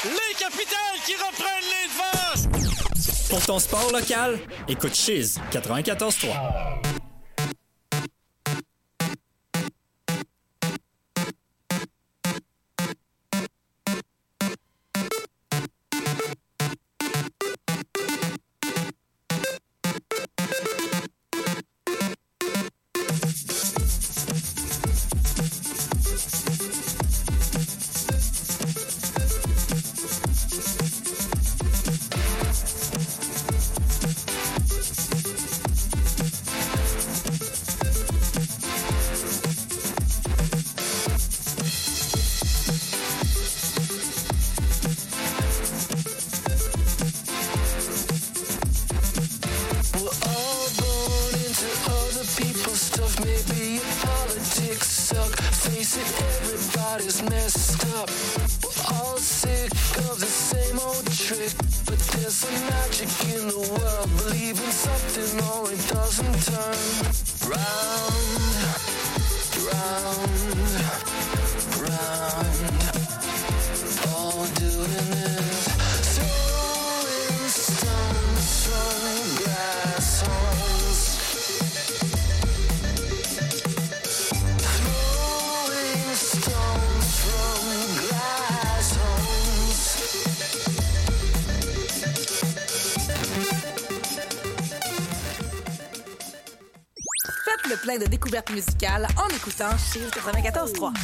Les capitales qui reprennent les devants! Pour ton sport local, écoute Chiz 94.3. Plein de découvertes musicales en écoutant Chiz 94.3.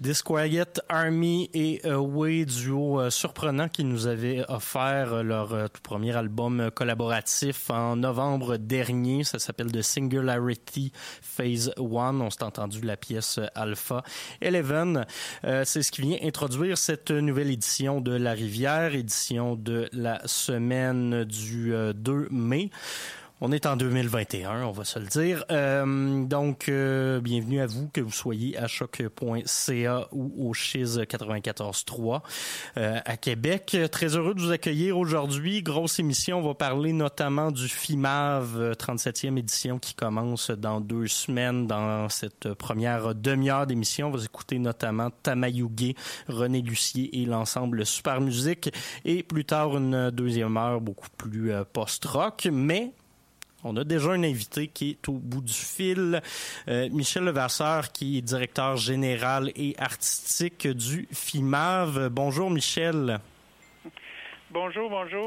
Disquiet Army et Away, duo surprenant qui nous avait offert leur tout premier album collaboratif en novembre dernier. Ça s'appelle The Singularity Phase 1. On s'est entendu la pièce Alpha 11. C'est ce qui vient introduire cette nouvelle édition de La Rivière, édition de la semaine du 2 mai. On est en 2021, on va se le dire. Donc, bienvenue à vous, que vous soyez à choc.ca ou au Chiz 94.3 à Québec. Très heureux de vous accueillir aujourd'hui. Grosse émission, on va parler notamment du FIMAV 37e édition qui commence dans 2 semaines. Dans cette première demi-heure d'émission, on va écouter notamment Tamayuge, René Lucier et l'ensemble Super Musique. Et plus tard, une deuxième heure beaucoup plus post-rock, mais... on a déjà un invité qui est au bout du fil, Michel Levasseur, qui est directeur général et artistique du FIMAV. Bonjour Michel. Bonjour.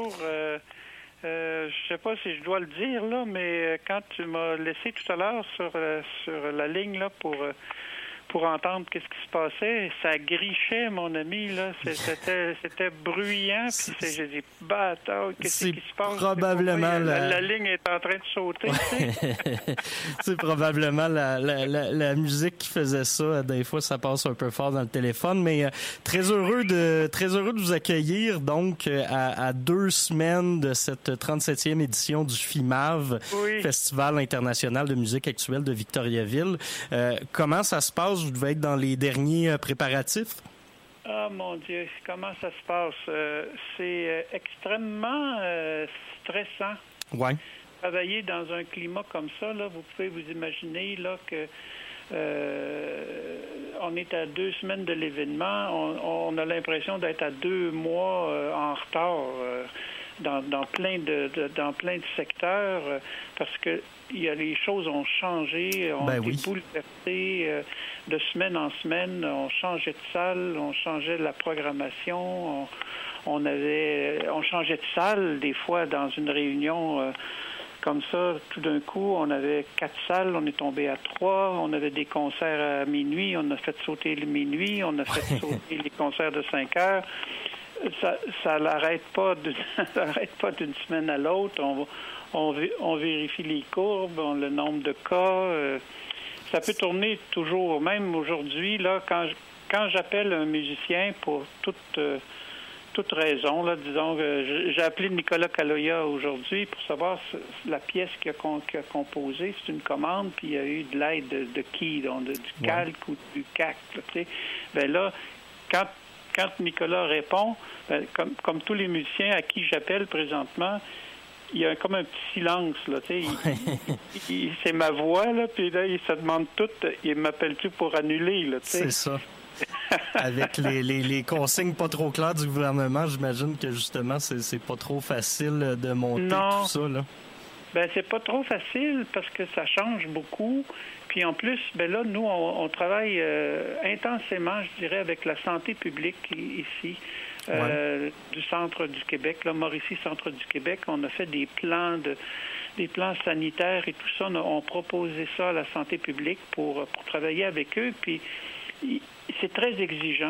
Je sais pas si je dois le dire, là, mais quand tu m'as laissé tout à l'heure sur la ligne là, pour entendre qu'est-ce qui se passait, ça grichait, mon ami, là. C'était bruyant, puis j'ai dit, bâtard, qu'est-ce qui se passe? Probablement la ligne est en train de sauter, tu sais. C'est probablement la musique qui faisait ça. Des fois, ça passe un peu fort dans le téléphone, mais très heureux de vous accueillir, donc, à 2 semaines de cette 37e édition du FIMAV, oui. Festival international de musique actuelle de Victoriaville. Comment ça se passe? Vous devez être dans les derniers préparatifs? Ah, mon Dieu, comment ça se passe? C'est extrêmement stressant. Ouais. Travailler dans un climat comme ça, là, vous pouvez vous imaginer là, que on est à 2 semaines de l'événement. On a l'impression d'être à 2 mois en retard dans plein de secteurs parce que les choses ont changé, ont été bouleversées de semaine en semaine. On changeait de salle, on changeait de la programmation, on changeait de salle des fois dans une réunion comme ça. Tout d'un coup, on avait 4 salles, on est tombé à 3, on avait des concerts à minuit, on a fait sauter le minuit, on a fait sauter les concerts de 5 heures. Ça n'arrête pas d'une semaine à l'autre. On vérifie les courbes, le nombre de cas. Ça peut tourner toujours. Même aujourd'hui, là, quand j'appelle un musicien pour toute raison, là, disons que j'ai appelé Nicolas Kaloya aujourd'hui pour savoir la pièce qu'il a composée. C'est une commande, puis il y a eu de l'aide de qui, donc du calque ou du CAC. Ben là, quand Nicolas répond, comme tous les musiciens à qui j'appelle présentement, il y a comme un petit silence, là, tu sais. C'est ma voix, là, puis là, il se demande tout, il m'appelle-tu pour annuler, là, tu sais. C'est ça. Avec les consignes pas trop claires du gouvernement, j'imagine que, justement, c'est pas trop facile de monter tout ça, là. Ben, c'est pas trop facile parce que ça change beaucoup. Puis en plus, ben là, nous, on travaille intensément, je dirais, avec la santé publique ici, du centre du Québec, là, Mauricie, centre du Québec. On a fait des plans sanitaires et tout ça. On proposé ça à la santé publique pour travailler avec eux. Puis c'est très exigeant.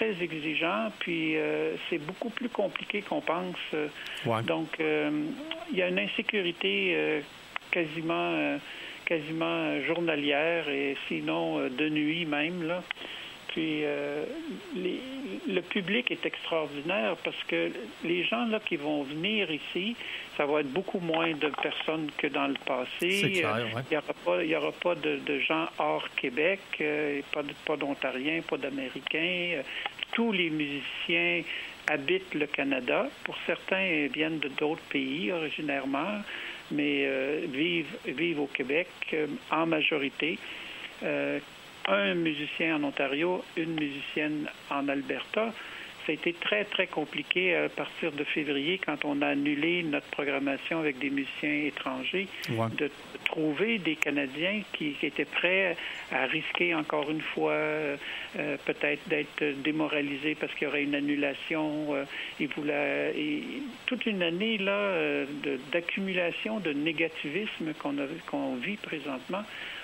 Puis c'est beaucoup plus compliqué qu'on pense. Donc, il y a une insécurité quasiment journalière et sinon de nuit même, là. Puis le public est extraordinaire parce que les gens là qui vont venir ici, ça va être beaucoup moins de personnes que dans le passé. C'est clair, Il y aura pas de gens hors Québec, pas d'Ontariens, pas d'Américains. Tous les musiciens habitent le Canada. Pour certains, ils viennent d'autres pays originairement, mais vivent au Québec en majorité. Un musicien en Ontario, une musicienne en Alberta. Ça a été très, très compliqué à partir de février, quand on a annulé notre programmation avec des musiciens étrangers, de trouver des Canadiens qui étaient prêts à risquer encore une fois, peut-être d'être démoralisés parce qu'il y aurait une annulation. Toute une année là d'accumulation de négativisme qu'on vit présentement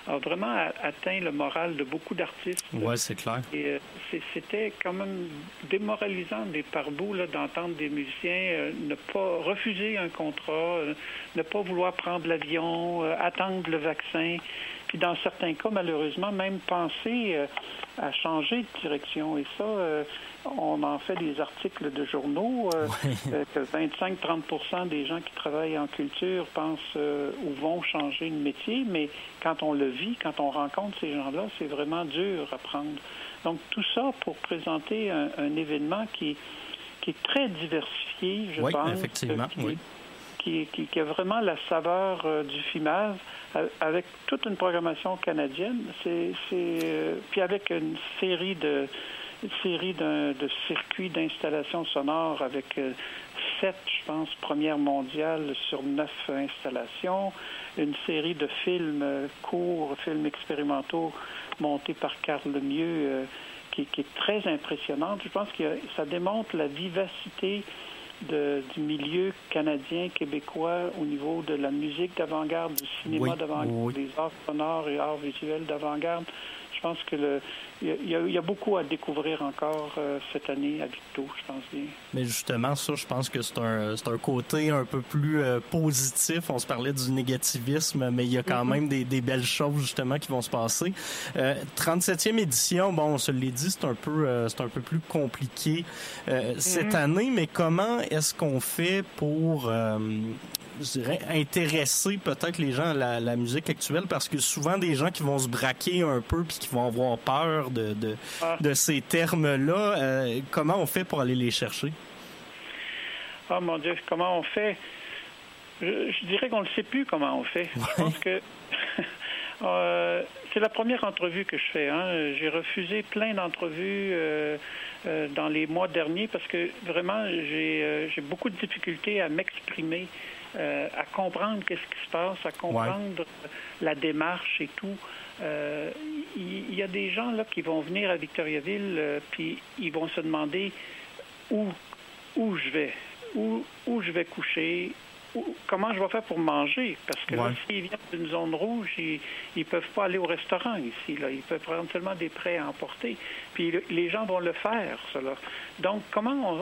a vraiment atteint le moral de beaucoup d'artistes. Oui, c'est clair. Et c'était quand même démoralisant par bout d'entendre des musiciens ne pas refuser un contrat, ne pas vouloir prendre l'avion, attendre le vaccin. Puis dans certains cas, malheureusement, même penser à changer de direction. Et ça, on en fait des articles de journaux que 25-30% des gens qui travaillent en culture pensent ou vont changer de métier. Mais quand on le vit, quand on rencontre ces gens-là, c'est vraiment dur à prendre. Donc tout ça pour présenter un événement qui est très diversifié, je pense. Oui, effectivement, qui a vraiment la saveur du FIMAV, avec toute une programmation canadienne. Puis avec une série de circuits d'installation sonore avec 7, je pense, premières mondiales sur 9 installations, une série de films courts, films expérimentaux montés par Carl Lemieux, qui est très impressionnante. Je pense que ça démontre la vivacité du milieu canadien, québécois au niveau de la musique d'avant-garde, du cinéma d'avant-garde, des arts sonores et arts visuels d'avant-garde. Je pense que il y a beaucoup à découvrir encore cette année à Victo, je pense bien. Mais justement, ça, je pense que c'est un côté un peu plus positif. On se parlait du négativisme, mais il y a quand même des belles choses justement qui vont se passer. 37e édition, bon, on se l'est dit, c'est un peu plus compliqué cette année, mais comment est-ce qu'on fait pour je dirais, intéresser peut-être les gens à la musique actuelle, parce que souvent des gens qui vont se braquer un peu puis qui vont avoir peur de ces termes-là, comment on fait pour aller les chercher? Ah, mon Dieu, comment on fait? Je dirais qu'on ne sait plus comment on fait. Ouais. Je pense que c'est la première entrevue que je fais. Hein. J'ai refusé plein d'entrevues dans les mois derniers parce que vraiment, j'ai beaucoup de difficultés à m'exprimer. À comprendre qu'est-ce qui se passe, à comprendre la démarche et tout. Il y a des gens là qui vont venir à Victoriaville, puis ils vont se demander où je vais coucher, comment je vais faire pour manger, parce que là, s'ils viennent d'une zone rouge, ils peuvent pas aller au restaurant ici. Là. Ils peuvent prendre seulement des prêts à emporter. Puis les gens vont le faire, cela. Donc, comment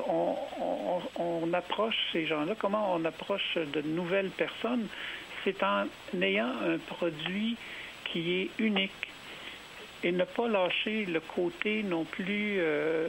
on approche ces gens-là? Comment on approche de nouvelles personnes? C'est en ayant un produit qui est unique et ne pas lâcher le côté non plus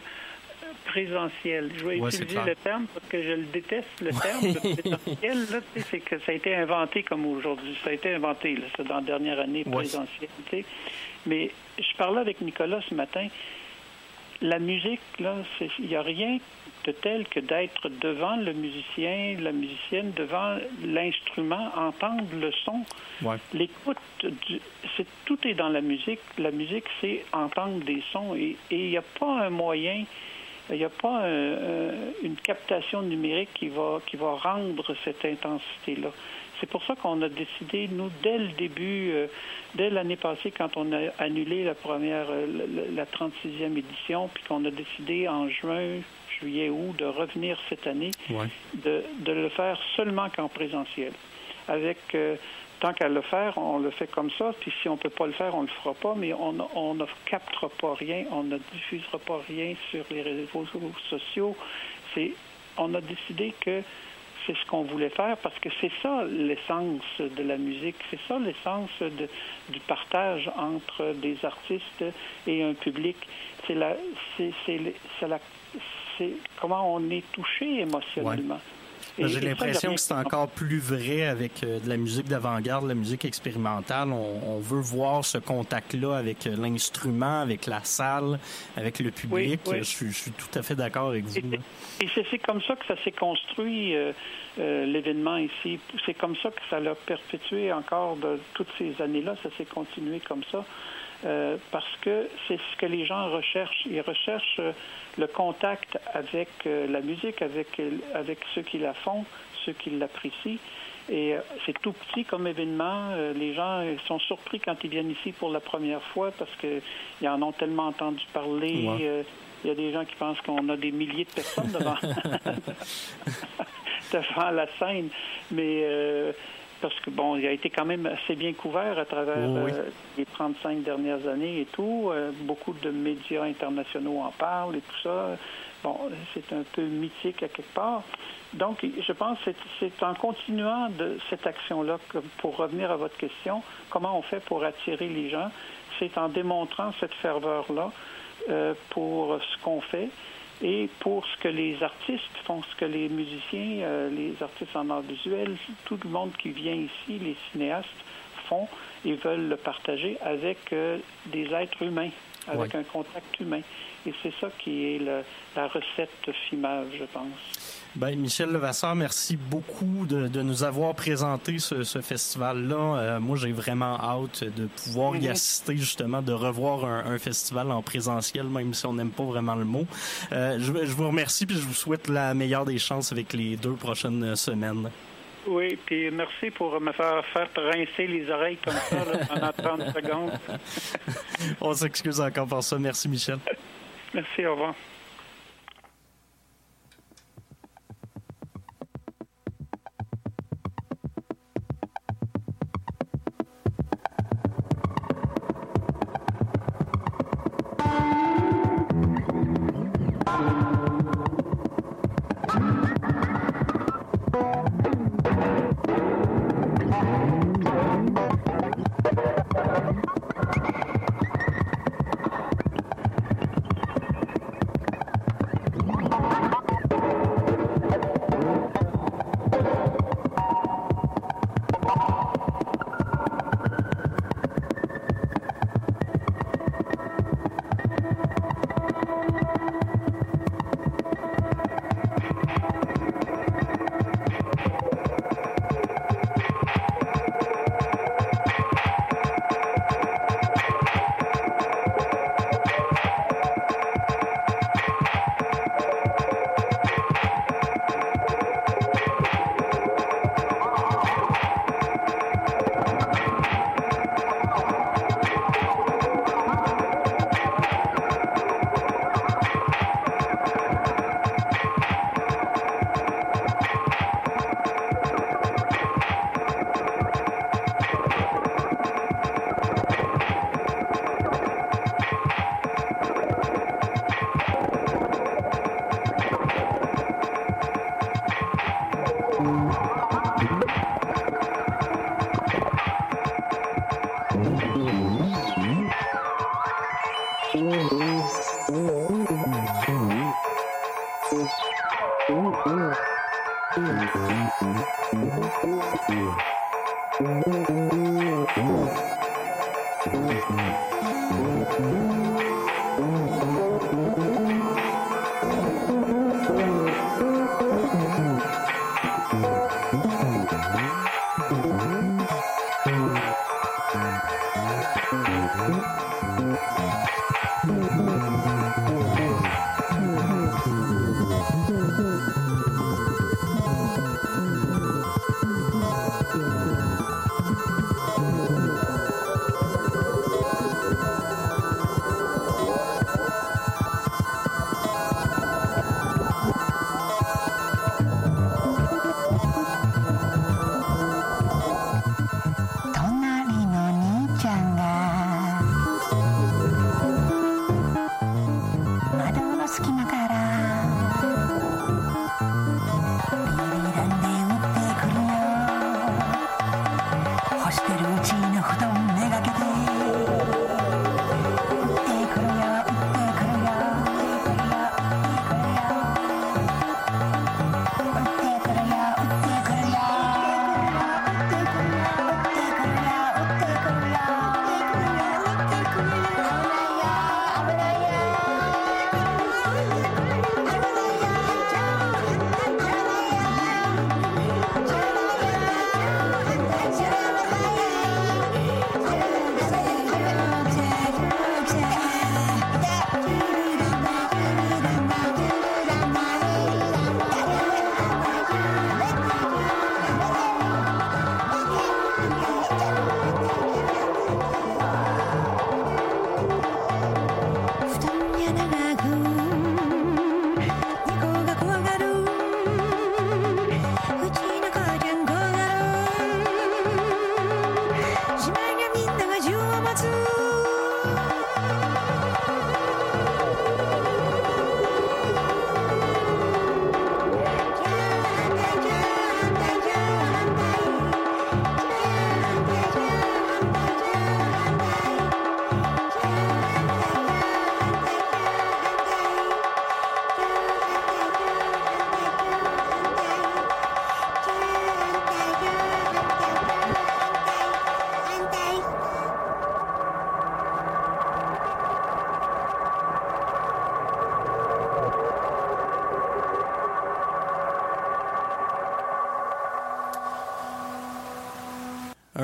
présentiel. Je vais utiliser le terme parce que je le déteste, le terme de présentiel. Là, c'est que ça a été inventé comme aujourd'hui. Ça a été inventé là, dans la dernière année, présentiel. Mais je parlais avec Nicolas ce matin. La musique, là, il n'y a rien de tel que d'être devant le musicien, la musicienne, devant l'instrument, entendre le son. L'écoute, tout est dans la musique. La musique, c'est entendre des sons. Et il n'y a pas un moyen, il n'y a pas une captation numérique qui va rendre cette intensité-là. C'est pour ça qu'on a décidé, nous, dès le début, dès l'année passée, quand on a annulé la 36e édition, puis qu'on a décidé en juillet, août, de revenir cette année, de le faire seulement qu'en présentiel. Avec, tant qu'à le faire, on le fait comme ça, puis si on ne peut pas le faire, on ne le fera pas, mais on ne captera pas rien, on ne diffusera pas rien sur les réseaux sociaux. On a décidé que c'est ce qu'on voulait faire parce que c'est ça l'essence de la musique, c'est ça l'essence du partage entre des artistes et un public. C'est comment on est touché émotionnellement. J'ai l'impression que c'est encore plus vrai avec de la musique d'avant-garde, la musique expérimentale. On veut voir ce contact-là avec l'instrument, avec la salle, avec le public. Je suis tout à fait d'accord avec vous. Et c'est comme ça que ça s'est construit, l'événement ici. C'est comme ça que ça l'a perpétué encore de toutes ces années-là. Ça s'est continué comme ça. Parce que c'est ce que les gens recherchent. Ils recherchent le contact avec la musique, avec ceux qui la font, ceux qui l'apprécient. Et c'est tout petit comme événement. Les gens sont surpris quand ils viennent ici pour la première fois parce qu'ils en ont tellement entendu parler. Il y a des gens qui pensent qu'on a des milliers de personnes devant la scène. Mais parce que, bon, il a été quand même assez bien couvert à travers les 35 dernières années et tout. Beaucoup de médias internationaux en parlent et tout ça. Bon, c'est un peu mythique à quelque part. Donc, je pense que c'est en continuant de cette action-là, que, pour revenir à votre question, comment on fait pour attirer les gens, c'est en démontrant cette ferveur-là pour ce qu'on fait et pour ce que les artistes font, ce que les musiciens, les artistes en art visuel, tout le monde qui vient ici, les cinéastes, font et veulent le partager avec des êtres humains, avec un contact humain. Et c'est ça qui est la recette FIMAV, je pense. Ben, Michel Levasseur, merci beaucoup de nous avoir présenté ce festival-là. Moi, j'ai vraiment hâte de pouvoir y assister, justement, de revoir un festival en présentiel, même si on n'aime pas vraiment le mot. Je vous remercie puis je vous souhaite la meilleure des chances avec les 2 prochaines semaines. Oui, puis merci pour me faire rincer les oreilles comme ça là, pendant 30 secondes. On s'excuse encore pour ça. Merci, Michel. Merci, au revoir.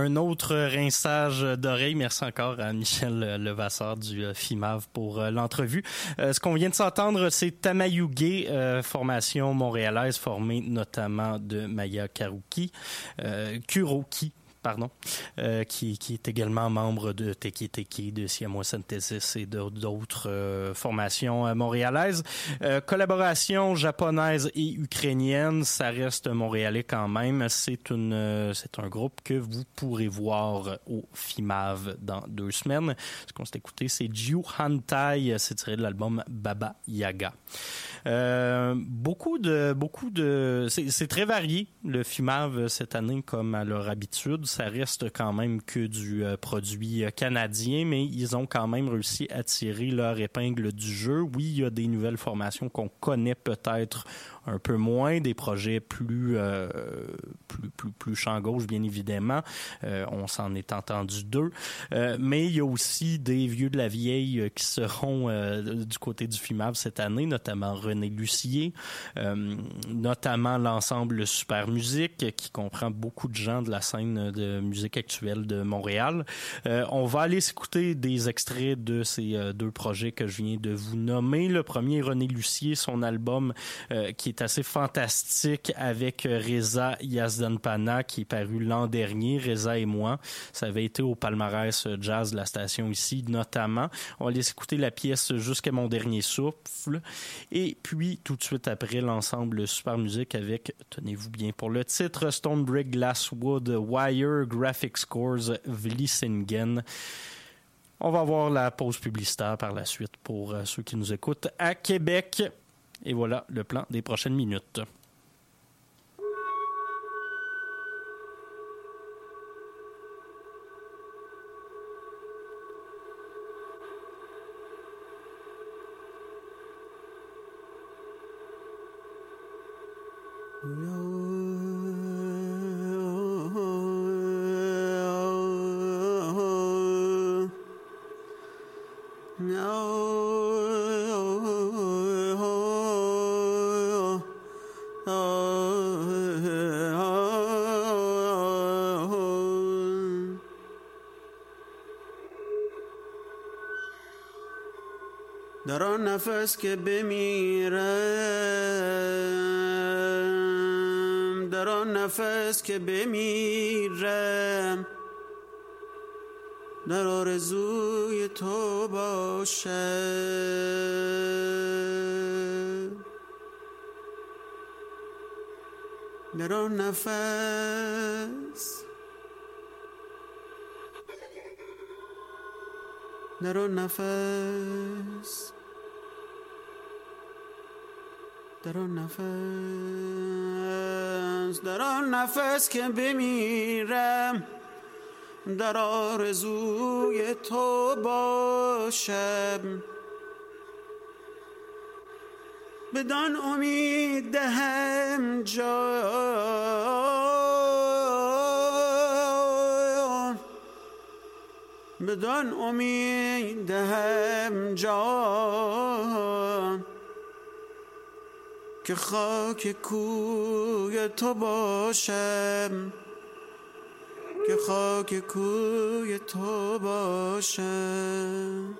Un autre rinçage d'oreilles. Merci encore à Michel Levasseur du FIMAV pour l'entrevue. Ce qu'on vient de s'entendre, c'est Tamayuge, formation montréalaise formée notamment de Maya Kuroki, qui est également membre de Teki Teki, de Siamois Synthesis et d'autres formations montréalaises. Collaboration japonaise et ukrainienne, ça reste montréalais quand même. C'est un groupe que vous pourrez voir au FIMAV dans 2 semaines. Ce qu'on s'est écouté, c'est Jiu Hantai, c'est tiré de l'album Baba Yaga. C'est très varié, le FIMAV cette année, comme à leur habitude. Ça reste quand même que du produit canadien, mais ils ont quand même réussi à tirer leur épingle du jeu. Oui, il y a des nouvelles formations qu'on connaît peut-être un peu moins, des projets plus champ gauche, bien évidemment. On s'en est entendu 2. Mais il y a aussi des vieux de la vieille qui seront du côté du FIMAV cette année, notamment René Lucier, notamment l'ensemble Super Musique, qui comprend beaucoup de gens de la scène de musique actuelle de Montréal. On va aller s'écouter des extraits de ces 2 projets que je viens de vous nommer. Le premier, René Lucier, son album qui est assez fantastique avec Reza Yazdanpana, qui est paru l'an dernier, Reza et moi. Ça avait été au palmarès jazz de la station ici, notamment. On va aller s'écouter la pièce Jusqu'à mon dernier souffle. Et puis, tout de suite après, l'ensemble Super Musique avec, tenez-vous bien pour le titre, Stonebrick, Glasswood, Wire, Graphic Scores, Vlissingen. On va avoir la pause publicitaire par la suite pour ceux qui nous écoutent à Québec. Et voilà le plan des prochaines minutes. در آن نفس که بمیرم، در آن نفس که بمیرم، در آرزوی تو باشم. در آن نفس، در آن نفس، در آن نفس، در آن نفس که بمیرم، در آرزوی تو باشم. بدان امید دهم جان، بدان امید دهم جان، که خاک کوی تو باشم، که خاک کوی تو باشم.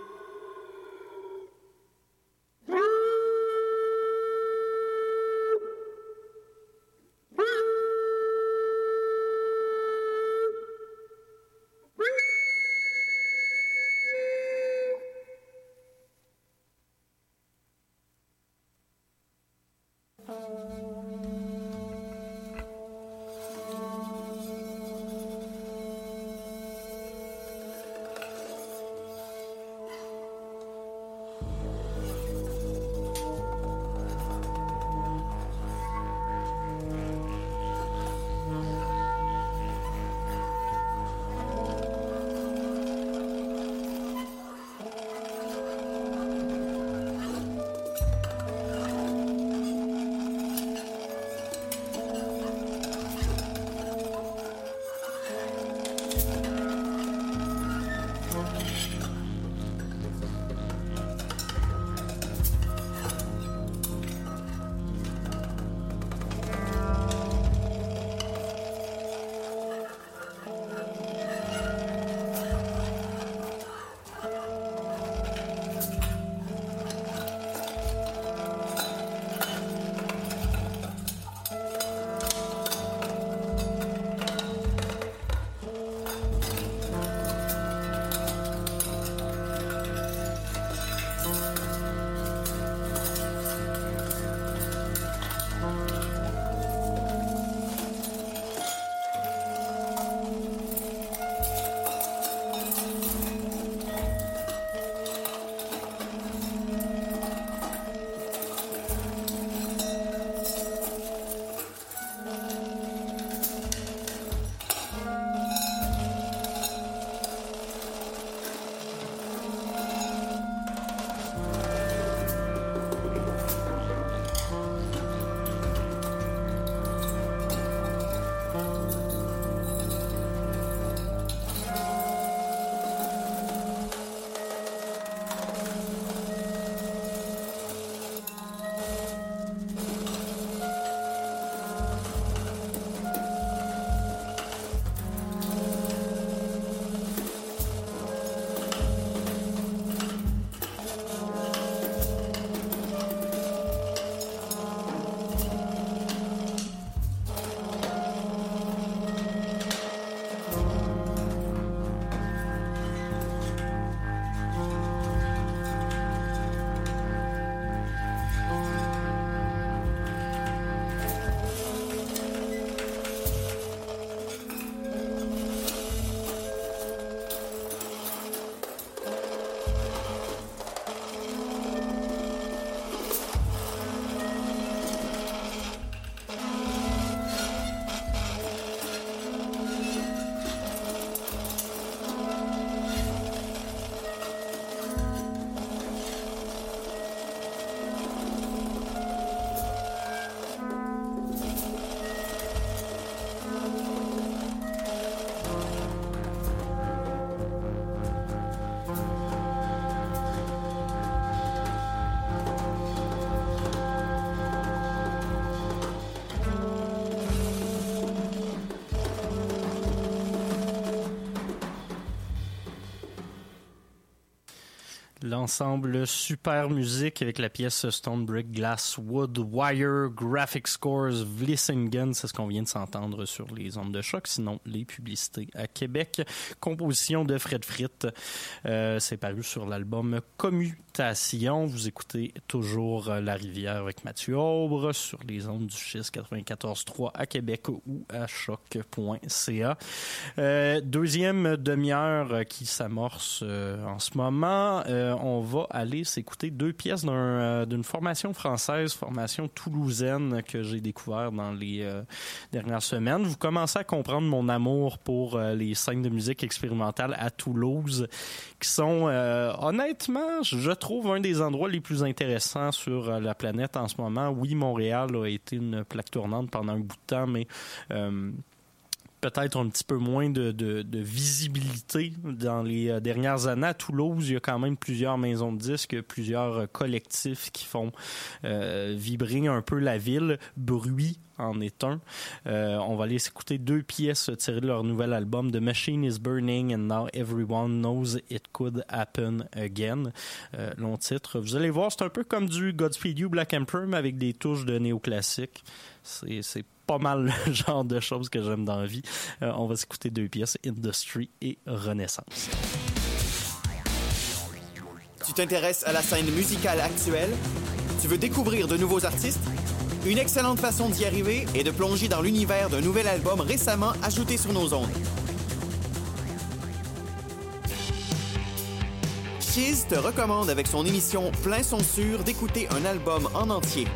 l'ensemble Super Musique avec la pièce Stone Brick Glass Wood Wire Graphic Scores Vlissingen. C'est ce qu'on vient de s'entendre sur les ondes de choc. Sinon, les publicités à Québec. Composition de Fred Fritt. C'est paru sur l'album Commutation. Vous écoutez toujours La Rivière avec Mathieu Aubre sur les ondes du Chiz 94.3 à Québec ou à choc.ca. Deuxième demi-heure qui s'amorce en ce moment. On va aller s'écouter deux pièces d'une formation française, formation toulousaine que j'ai découvert dans les dernières semaines. Vous commencez à comprendre mon amour pour les scènes de musique expérimentale à Toulouse, qui sont honnêtement, je trouve, un des endroits les plus intéressants sur la planète en ce moment. Oui, Montréal a été une plaque tournante pendant un bout de temps, mais peut-être un petit peu moins de visibilité dans les dernières années. À Toulouse, il y a quand même plusieurs maisons de disques, plusieurs collectifs qui font vibrer un peu la ville. Bruit en est un. On va aller s'écouter deux pièces tirées de leur nouvel album The Machine is Burning and Now Everyone Knows It Could Happen Again. Long titre. Vous allez voir, c'est un peu comme du Godspeed You Black Emperor, mais avec des touches de néoclassique. C'est pas mal le genre de choses que j'aime dans la vie. On va s'écouter deux pièces, Industry et Renaissance. Tu t'intéresses à la scène musicale actuelle? Tu veux découvrir de nouveaux artistes? Une excellente façon d'y arriver est de plonger dans l'univers d'un nouvel album récemment ajouté sur nos ondes. Chiz te recommande avec son émission Plein son sûr d'écouter un album en entier.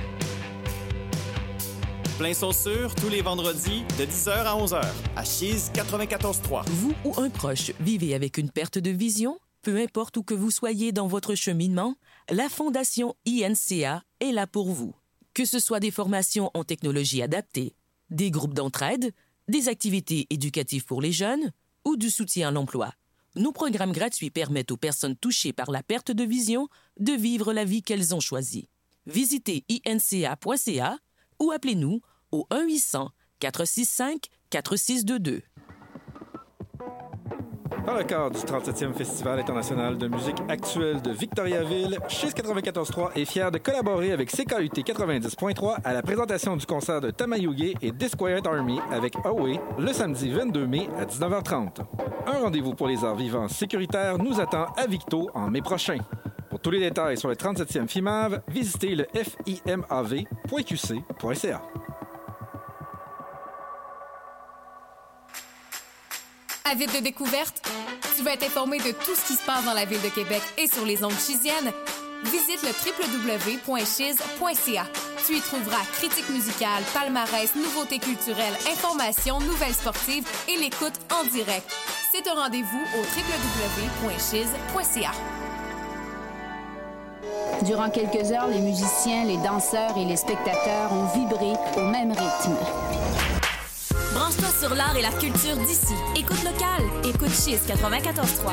Plein son sûr, tous les vendredis, de 10h à 11h, à Chiz 94.3. Vous ou un proche vivez avec une perte de vision? Peu importe où que vous soyez dans votre cheminement, la Fondation INCA est là pour vous. Que ce soit des formations en technologie adaptée, des groupes d'entraide, des activités éducatives pour les jeunes ou du soutien à l'emploi, nos programmes gratuits permettent aux personnes touchées par la perte de vision de vivre la vie qu'elles ont choisie. Visitez inca.ca ou appelez-nous au 1-800-465-4622. Dans le cadre du 37e Festival international de musique actuelle de Victoriaville, Chiz 94.3 est fier de collaborer avec CKUT 90.3 à la présentation du concert de Tamayuge et Disquiet Army avec Away le samedi 22 mai à 19h30. Un rendez-vous pour les arts vivants sécuritaires nous attend à Victo en mai prochain. Pour tous les détails sur le 37e FIMAV, visitez le fimav.qc.ca. Avide de découverte? Tu veux être informé de tout ce qui se passe dans la ville de Québec et sur les ondes chiziennes? Visite le www.chiz.ca. Tu y trouveras critiques musicales, palmarès, nouveautés culturelles, informations, nouvelles sportives et l'écoute en direct. C'est un rendez-vous au www.chiz.ca. Durant quelques heures, les musiciens, les danseurs et les spectateurs ont vibré au même rythme. Branche-toi sur l'art et la culture d'ici. Écoute local. Écoute Chiz 94.3.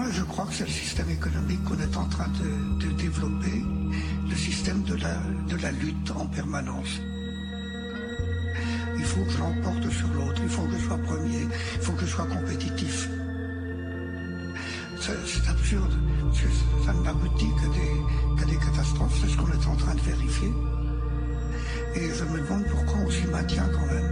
je crois que c'est le système économique qu'on est en train de développer, le système de la lutte en permanence. Il faut que je l'emporte sur l'autre, il faut que je sois premier, il faut que je sois compétitif. C'est absurde, parce que ça n'aboutit qu'à des catastrophes, c'est ce qu'on est en train de vérifier. Et je me demande pourquoi on s'y maintient quand même.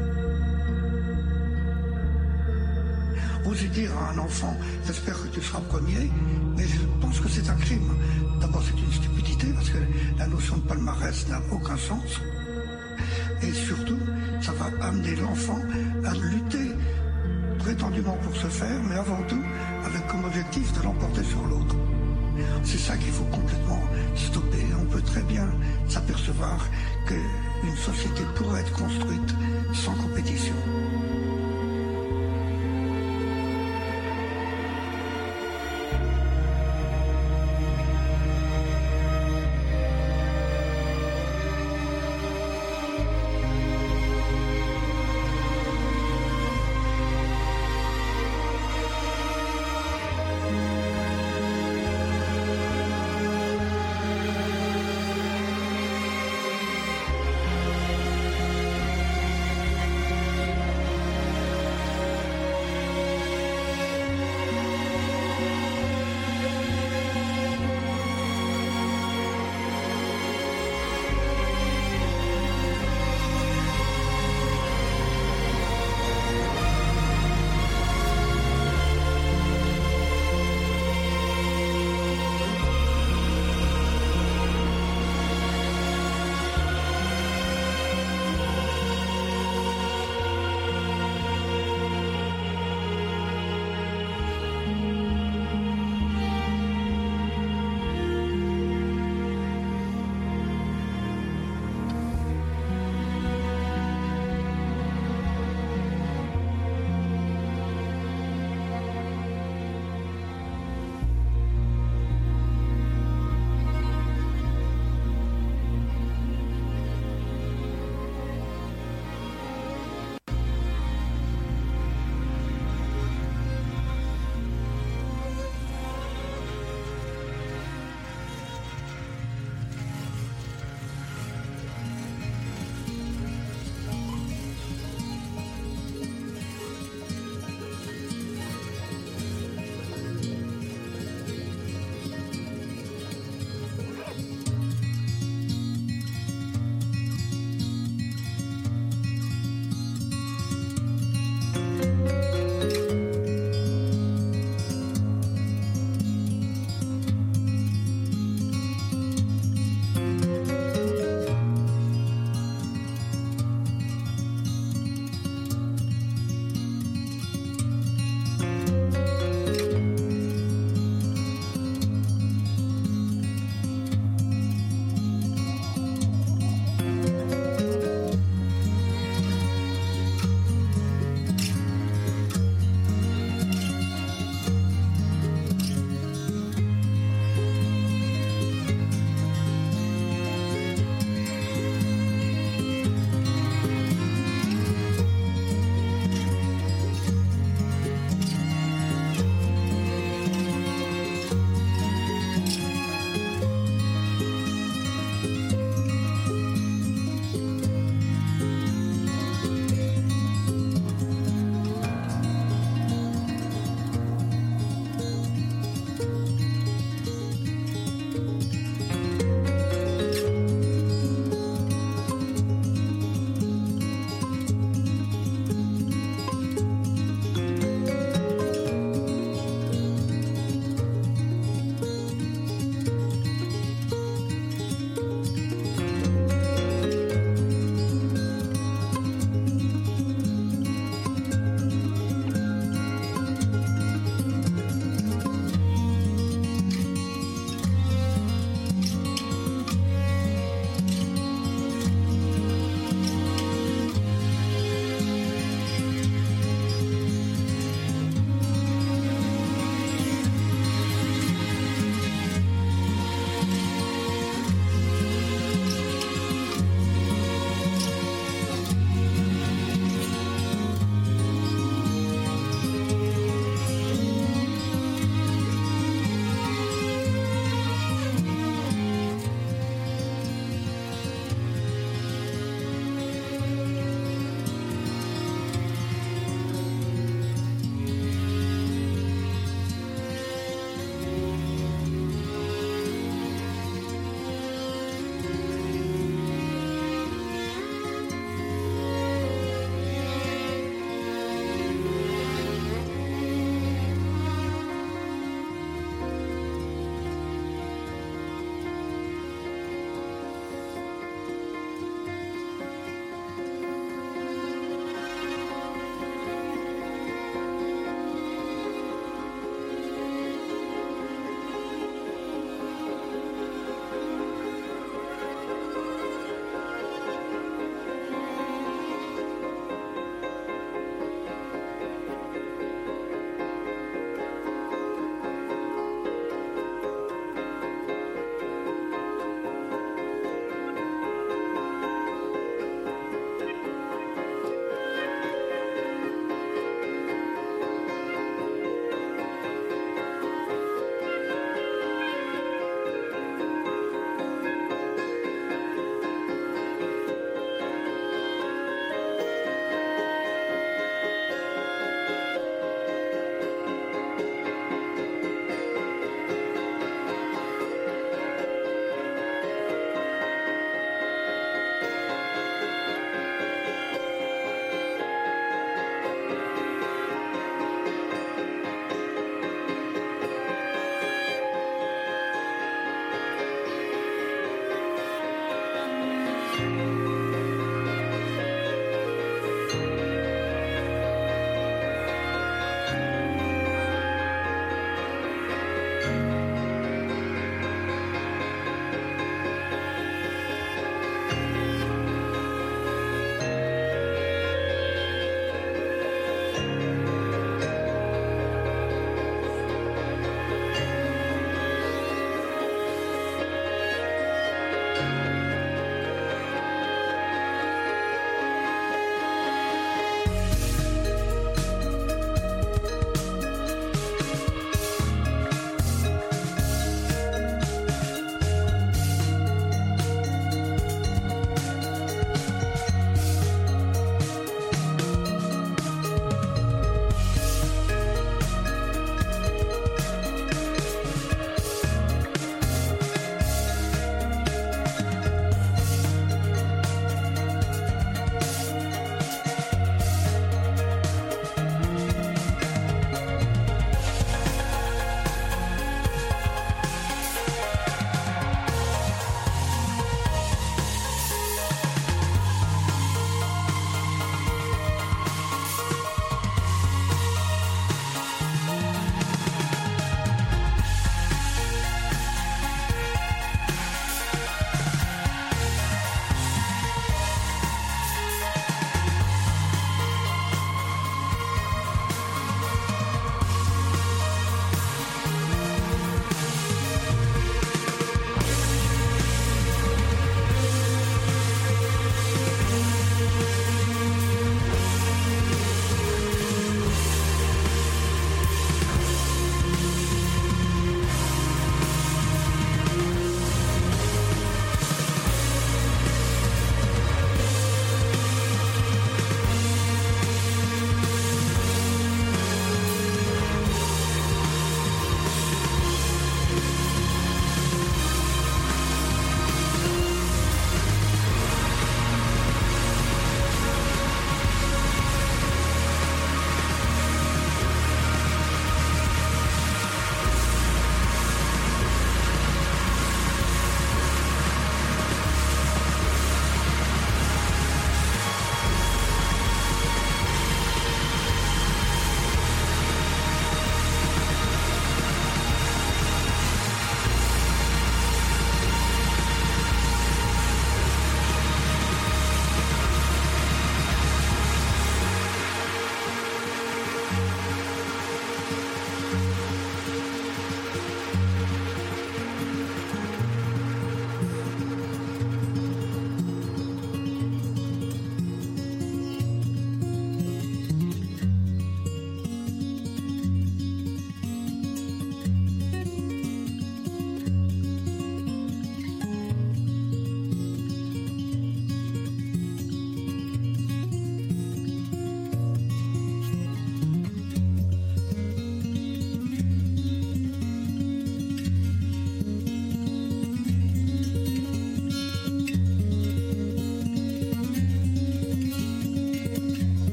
Oser dire à un enfant, j'espère que tu seras premier, mais je pense que c'est un crime. D'abord, c'est une stupidité, parce que la notion de palmarès n'a aucun sens. Et surtout, ça va amener l'enfant à lutter prétendument pour se faire, mais avant tout, avec comme objectif de l'emporter sur l'autre. C'est ça qu'il faut complètement stopper. On peut très bien s'apercevoir qu'une société pourrait être construite sans compétition.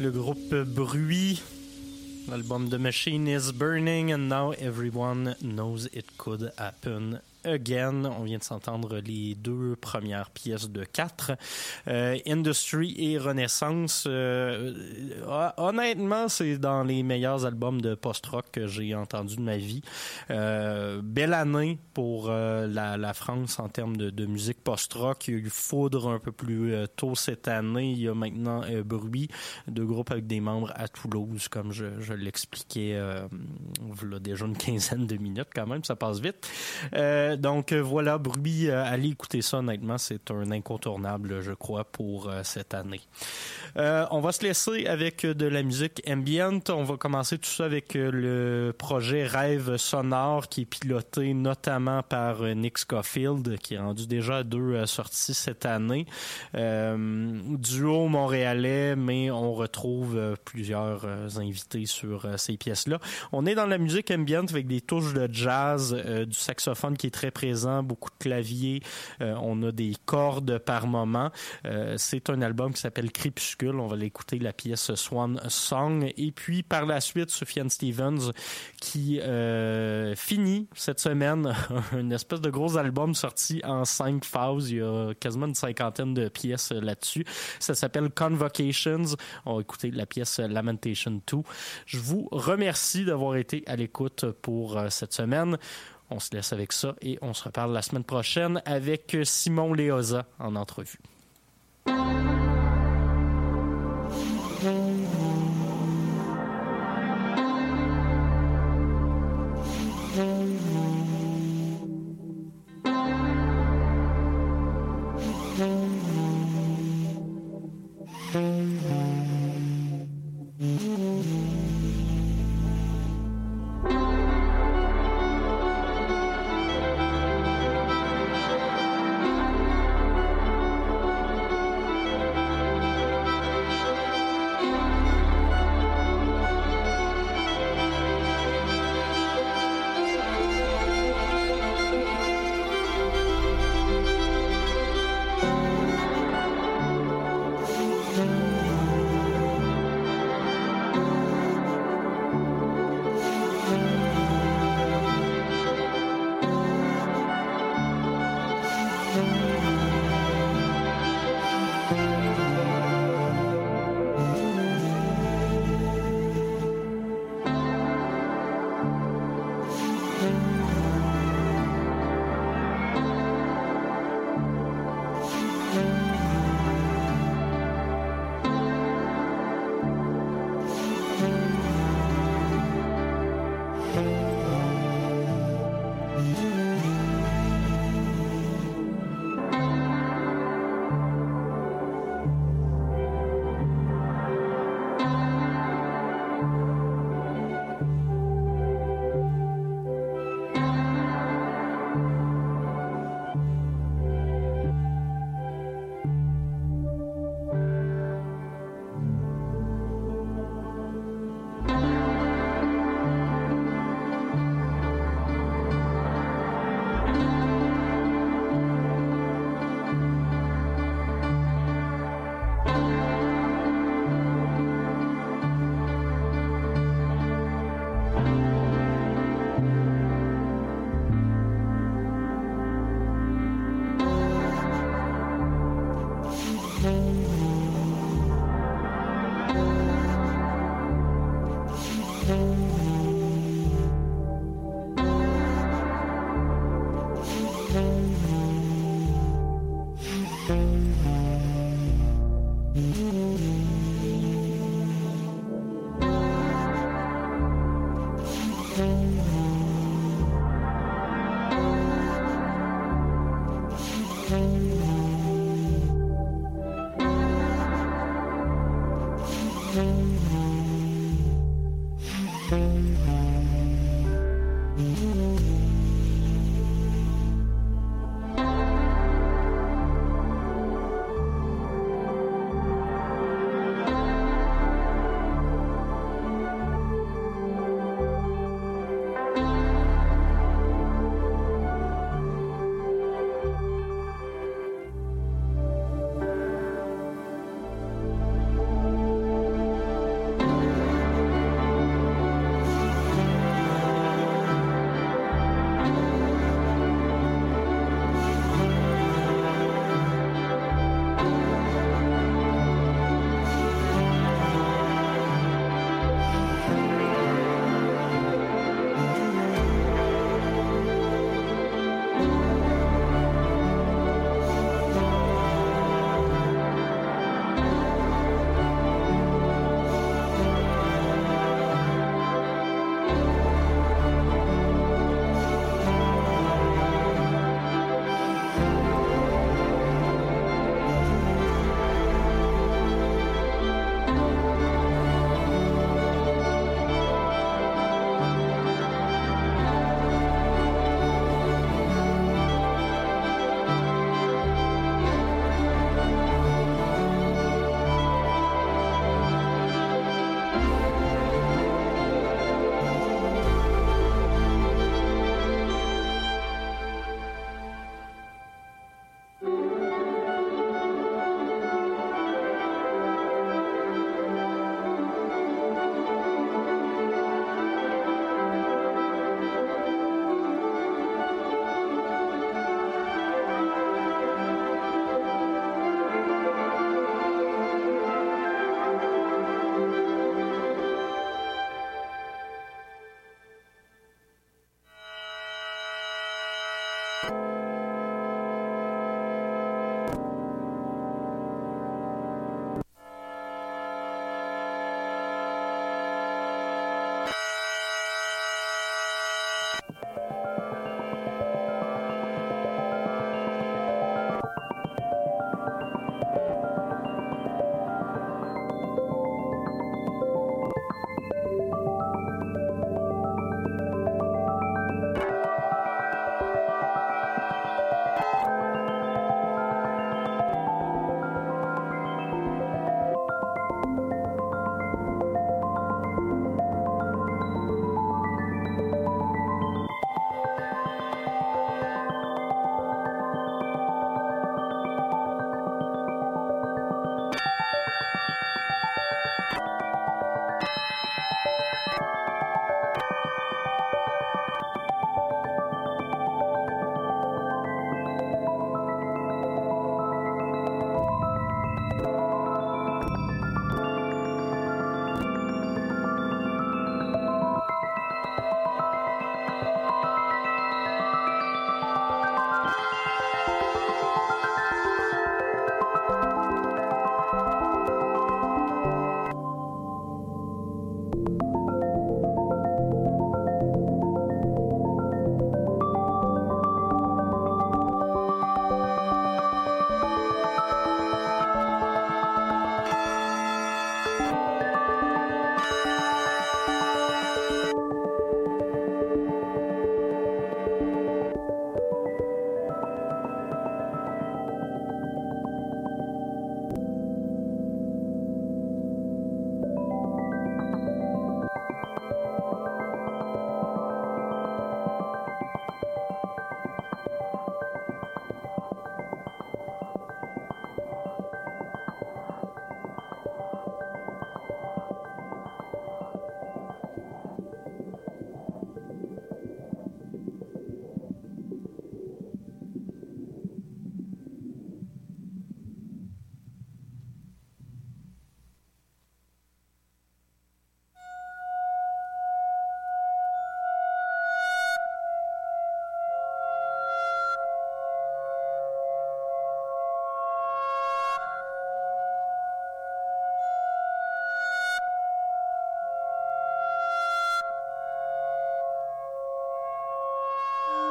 le groupe Bruit. L'album The Machine is Burning and Now Everyone Knows It Could Happen Again. On vient de s'entendre les 2 premières pièces de 4. Industry et Renaissance. Honnêtement, c'est dans les meilleurs albums de post-rock que j'ai entendu de ma vie. Belle année pour la France en termes de musique post-rock. Il y a eu Foudre un peu plus tôt cette année. Il y a maintenant Bruit, 2 groupes avec des membres à Toulouse, comme je l'expliquais il y a déjà une quinzaine de minutes quand même, ça passe vite. Donc voilà, Bruit, allez écouter ça, honnêtement, c'est un incontournable, je crois, pour cette année. On va se laisser avec de la musique ambient. On va commencer tout ça avec le projet Rêve Sonore qui est piloté notamment par Nick Scofield, qui est rendu déjà à 2 sorties cette année. Duo montréalais, mais on retrouve plusieurs invités sur ces pièces-là. On est dans la musique ambient avec des touches de jazz, du saxophone qui est très présent, beaucoup de claviers, on a des cordes par moment. C'est un album qui s'appelle Crépuscule. On va l'écouter, la pièce Swan Song. Et puis par la suite, Sufjan Stevens qui finit cette semaine une espèce de gros album sorti en 5 phases. Il y a quasiment une 50aine de pièces là-dessus. Ça s'appelle Convocations. On va écouter la pièce Lamentation 2. Je vous remercie d'avoir été à l'écoute pour cette semaine. On se laisse avec ça et on se reparle la semaine prochaine avec Simon Léoza en entrevue.